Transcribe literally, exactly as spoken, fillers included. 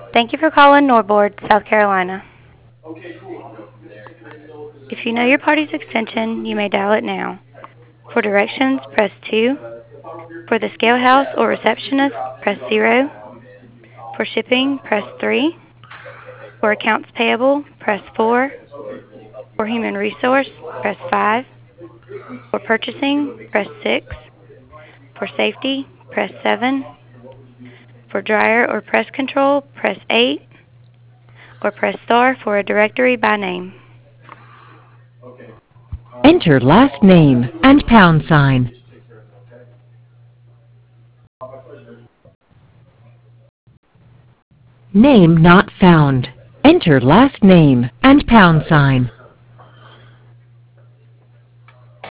Thank you for calling Norboard, South Carolina. If you know your party's extension, you may dial it now. For directions, press two. For the scale house or receptionist, press zero. For shipping, press three. For accounts payable, press four. For human resource, press five. For purchasing, press six. For safety, press seven. For dryer or press control, press eight. Or press star for a directory by name. Enter last name and pound sign. Name not found. Enter last name and pound sign.